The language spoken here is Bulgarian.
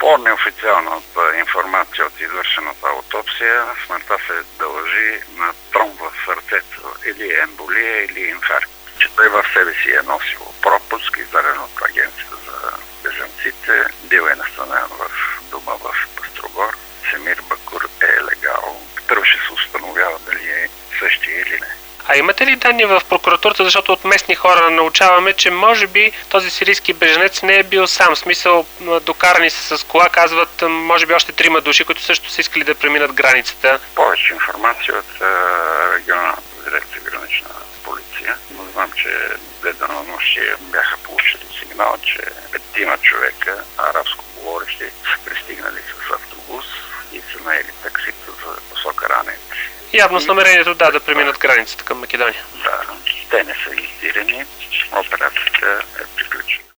По неофициалната информация от извършената аутопсия, смъртта се дължи на тромб в сърцето, или емболия, или инфаркт. Че той в себе си е носил пропуск, издаден от Агенцията за бежанците, бил е настанен в дома в Пъстрогор. Семир Бакур е легал. Първо ще се установява дали е същия или не. А имате ли данни в прокуратурата, защото от местни хора научаваме, че може би този сирийски беженец не е бил сам? В смисъл, докарани са с кола, казват, може би още 3 души, които също са искали да преминат границата. Повече информация от регионалната дирекция гранична полиция. Но знам, че денонощие бяха получили сигнал, че 5 човека, арабско говорещи, са пристигнали с автобус и са наели таксито за посока Ранец. Явно с намерението да преминат границата към Македония. Да, те не са издирени. Операцията е